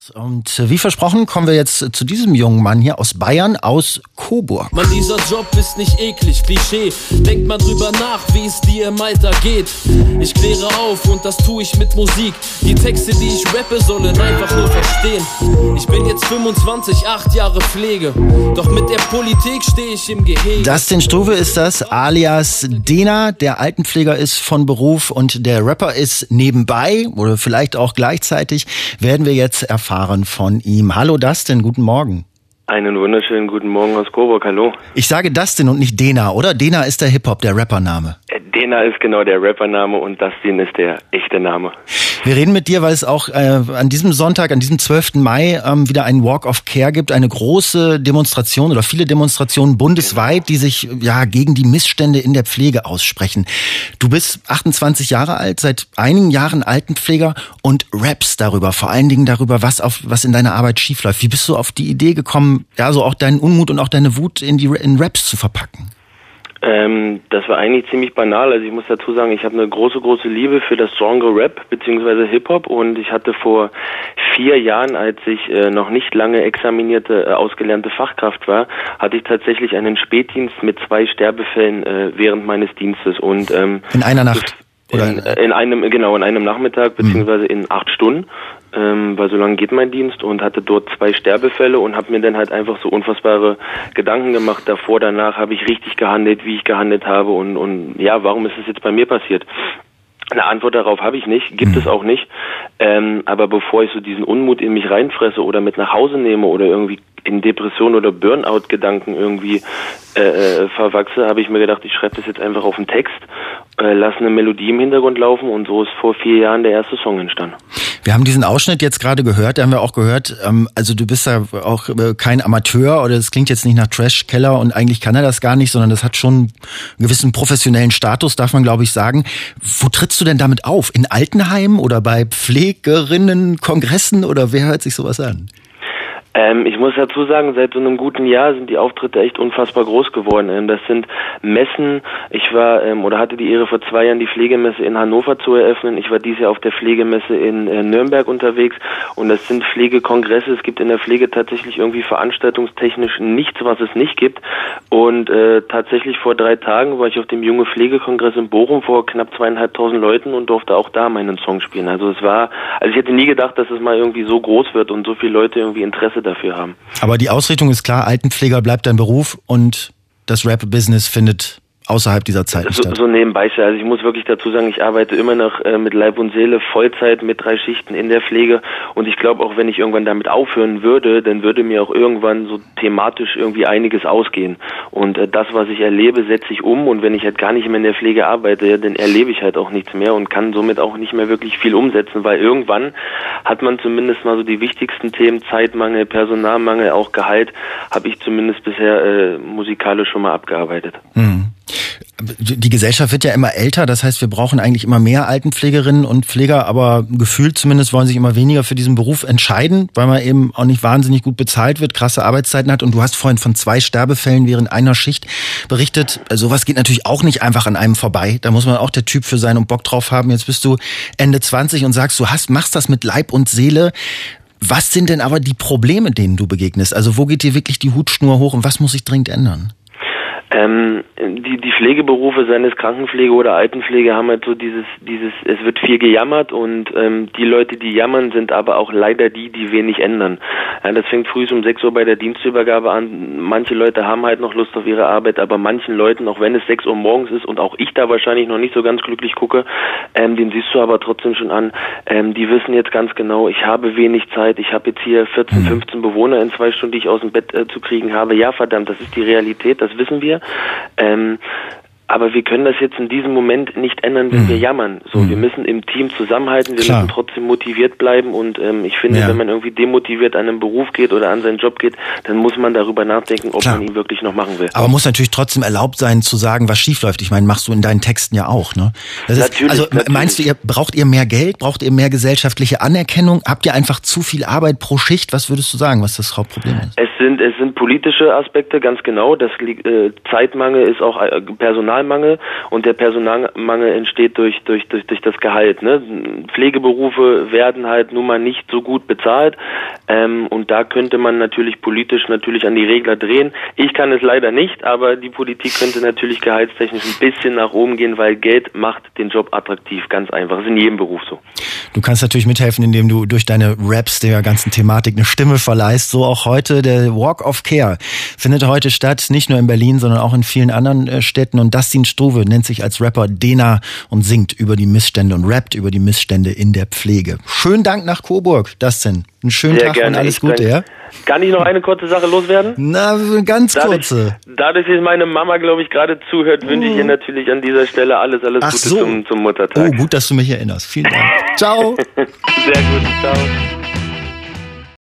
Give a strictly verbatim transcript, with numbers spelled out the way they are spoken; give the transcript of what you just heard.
Und wie versprochen kommen wir jetzt zu diesem jungen Mann hier aus Bayern, aus Coburg. Mann, dieser Job ist nicht eklig, Klischee. Denk mal drüber nach, wie es dir im Alter geht. Ich kläre auf und das tue ich mit Musik. Die Texte, die ich rappe, sollen einfach nur verstehen. Ich bin jetzt fünfundzwanzig, acht Jahre Pflege. Doch mit der Politik stehe ich im Gehege. Dustin Struve ist das, alias Dena. Der Altenpfleger ist von Beruf und der Rapper ist nebenbei oder vielleicht auch gleichzeitig. Werden wir jetzt erfahren von ihm. Hallo Dustin, guten Morgen. Einen wunderschönen guten Morgen aus Coburg, hallo. Ich sage Dustin und nicht Dena, oder? Dena ist der Hip-Hop, der Rappername. Dena ist genau der Rappername und Dustin ist der echte Name. Wir reden mit dir, weil es auch äh, an diesem Sonntag, an diesem zwölften Mai ähm, wieder einen Walk of Care gibt, eine große Demonstration oder viele Demonstrationen bundesweit, die sich ja gegen die Missstände in der Pflege aussprechen. Du bist achtundzwanzig Jahre alt, seit einigen Jahren Altenpfleger und rappst darüber, vor allen Dingen darüber, was auf was in deiner Arbeit schiefläuft. Wie bist du auf die Idee gekommen, ja, so auch deinen Unmut und auch deine Wut in die in Raps zu verpacken? Ähm, das war eigentlich ziemlich banal. Also ich muss dazu sagen, ich habe eine große, große Liebe für das Genre Rap bzw. Hip-Hop und ich hatte vor vier Jahren, als ich äh, noch nicht lange examinierte, äh, ausgelernte Fachkraft war, hatte ich tatsächlich einen Spätdienst mit zwei Sterbefällen äh, während meines Dienstes. Und ähm, in einer Nacht? Oder in, in einem, genau, in einem Nachmittag beziehungsweise in acht Stunden. Ähm, weil so lange geht mein Dienst und hatte dort zwei Sterbefälle und habe mir dann halt einfach so unfassbare Gedanken gemacht. Davor, danach habe ich richtig gehandelt, wie ich gehandelt habe und, und ja, warum ist es jetzt bei mir passiert? Eine Antwort darauf habe ich nicht, gibt mhm. es auch nicht. Ähm, aber bevor ich so diesen Unmut in mich reinfresse oder mit nach Hause nehme oder irgendwie in Depression oder Burnout-Gedanken irgendwie äh, verwachse, habe ich mir gedacht, ich schreibe das jetzt einfach auf den Text, äh, lasse eine Melodie im Hintergrund laufen und so ist vor vier Jahren der erste Song entstanden. Wir haben diesen Ausschnitt jetzt gerade gehört, da haben wir auch gehört, ähm, also du bist ja auch äh, kein Amateur oder es klingt jetzt nicht nach Trash-Keller und eigentlich kann er das gar nicht, sondern das hat schon einen gewissen professionellen Status, darf man glaube ich sagen. Wo trittst du denn damit auf? In Altenheimen oder bei Pflegerinnen, Kongressen oder wer hört sich sowas an? Ähm, ich muss dazu sagen, seit so einem guten Jahr sind die Auftritte echt unfassbar groß geworden. Ähm, das sind Messen. Ich war ähm, oder hatte die Ehre, vor zwei Jahren die Pflegemesse in Hannover zu eröffnen. Ich war dieses Jahr auf der Pflegemesse in äh, Nürnberg unterwegs und das sind Pflegekongresse. Es gibt in der Pflege tatsächlich irgendwie veranstaltungstechnisch nichts, was es nicht gibt. Und äh, tatsächlich vor drei Tagen war ich auf dem Junge Pflegekongress in Bochum vor knapp zweieinhalbtausend Leuten und durfte auch da meinen Song spielen. Also es war, also ich hätte nie gedacht, dass es mal irgendwie so groß wird und so viele Leute irgendwie Interesse dafür haben. Aber die Ausrichtung ist klar, Altenpfleger bleibt dein Beruf und das Rap-Business findet außerhalb dieser Zeit so, statt. So nebenbei, also ich muss wirklich dazu sagen, ich arbeite immer noch äh, mit Leib und Seele, Vollzeit mit drei Schichten in der Pflege und ich glaube auch, wenn ich irgendwann damit aufhören würde, dann würde mir auch irgendwann so thematisch irgendwie einiges ausgehen und äh, das, was ich erlebe, setze ich um und wenn ich halt gar nicht mehr in der Pflege arbeite, dann erlebe ich halt auch nichts mehr und kann somit auch nicht mehr wirklich viel umsetzen, weil irgendwann hat man zumindest mal so die wichtigsten Themen, Zeitmangel, Personalmangel, auch Gehalt, habe ich zumindest bisher äh, musikalisch schon mal abgearbeitet. Mhm. Die Gesellschaft wird ja immer älter, das heißt, wir brauchen eigentlich immer mehr Altenpflegerinnen und Pfleger, aber gefühlt zumindest wollen sich immer weniger für diesen Beruf entscheiden, weil man eben auch nicht wahnsinnig gut bezahlt wird, krasse Arbeitszeiten hat und du hast vorhin von zwei Sterbefällen während einer Schicht berichtet. Sowas geht natürlich auch nicht einfach an einem vorbei, da muss man auch der Typ für sein und Bock drauf haben. Jetzt bist du Ende zwanzig und sagst, du hast, machst das mit Leib und Seele. Was sind denn aber die Probleme, denen du begegnest? Also wo geht dir wirklich die Hutschnur hoch und was muss sich dringend ändern? Ähm, die, die Pflegeberufe, seien es Krankenpflege oder Altenpflege, haben halt so dieses, dieses, es wird viel gejammert und ähm, die Leute, die jammern, sind aber auch leider die, die wenig ändern. Ja, das fängt früh um sechs Uhr bei der Dienstübergabe an. Manche Leute haben halt noch Lust auf ihre Arbeit, aber manchen Leuten, auch wenn es sechs Uhr morgens ist und auch ich da wahrscheinlich noch nicht so ganz glücklich gucke, ähm, den siehst du aber trotzdem schon an, ähm, die wissen jetzt ganz genau, ich habe wenig Zeit, ich habe jetzt hier vierzehn, fünfzehn Bewohner in zwei Stunden, die ich aus dem Bett äh, zu kriegen habe. Ja, verdammt, das ist die Realität, das wissen wir. Ähm, aber wir können das jetzt in diesem Moment nicht ändern, wenn mhm. wir jammern. So, mhm. wir müssen im Team zusammenhalten, wir Klar. müssen trotzdem motiviert bleiben und ähm, ich finde, ja. wenn man irgendwie demotiviert an einen Beruf geht oder an seinen Job geht, dann muss man darüber nachdenken, ob Klar. man ihn wirklich noch machen will. Aber muss natürlich trotzdem erlaubt sein zu sagen, was schief läuft. Ich meine, machst du in deinen Texten ja auch, ne? Das ist, natürlich, also natürlich. Meinst du, ihr braucht ihr mehr Geld, braucht ihr mehr gesellschaftliche Anerkennung? Habt ihr einfach zu viel Arbeit pro Schicht? Was würdest du sagen, was das Hauptproblem ist? Es sind es sind politische Aspekte, ganz genau. Das äh, Zeitmangel ist auch äh, Personal Personalmangel und der Personalmangel entsteht durch durch durch durch das Gehalt. Ne? Pflegeberufe werden halt nun mal nicht so gut bezahlt ähm, und da könnte man natürlich politisch natürlich an die Regler drehen. Ich kann es leider nicht, aber die Politik könnte natürlich gehaltstechnisch ein bisschen nach oben gehen, weil Geld macht den Job attraktiv, ganz einfach. Das ist in jedem Beruf so. Du kannst natürlich mithelfen, indem du durch deine Raps der ganzen Thematik eine Stimme verleihst. So auch heute. Der Walk of Care findet heute statt, nicht nur in Berlin, sondern auch in vielen anderen Städten. Und Dustin Struve nennt sich als Rapper Dena und singt über die Missstände und rappt über die Missstände in der Pflege. Schönen Dank nach Coburg, Dustin. Einen schönen Sehr Tag gerne. und alles Ich Gute, danke. ja? Kann ich noch eine kurze Sache loswerden? Na, ganz dadurch, kurze. Dadurch, dass meine Mama, glaube ich, gerade zuhört, wünsche ich ihr natürlich an dieser Stelle alles, alles Ach Gute so. zum, zum Muttertag. Oh, gut, dass du mich erinnerst. Vielen Dank. Ciao. Sehr gut. Ciao.